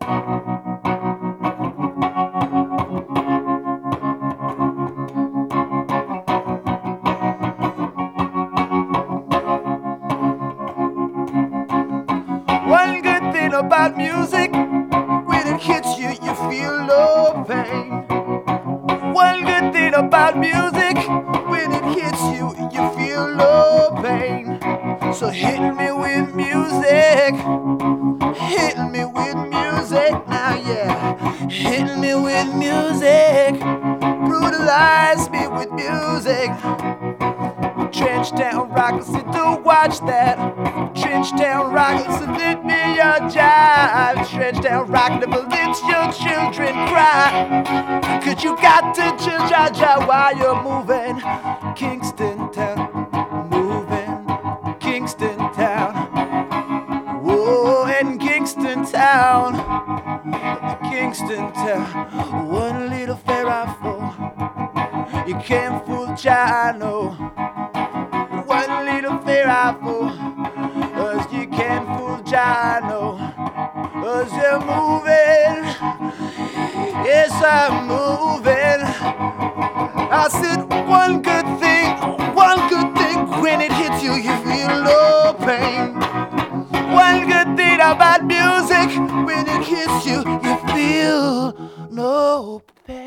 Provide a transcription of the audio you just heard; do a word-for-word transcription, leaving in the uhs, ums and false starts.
One good thing about music, when it hits you, you feel no pain. One good thing about music, when it hits you, you feel no pain. So hit me with music, hit me with music now, yeah. Hit me with music, brutalize me with music. Trenchtown Rockers, sit to watch that. Trenchtown Rockers, let me your jive. Trenchtown Rock, never let your children cry. Cause you got to chill, ja, ja, while you're moving. Kingston Town, moving. Kingston Town. Whoa, in Kingston Town. Kingston Town. One little fair I fall. You can't fool Chino. One little fair I fall. Cause you can't fool Chino. Cause you're moving. Yes, I'm moving. I said one good thing, one good thing. When it hits you, you feel no pain. One good thing about music, when it hits you, you feel no pain.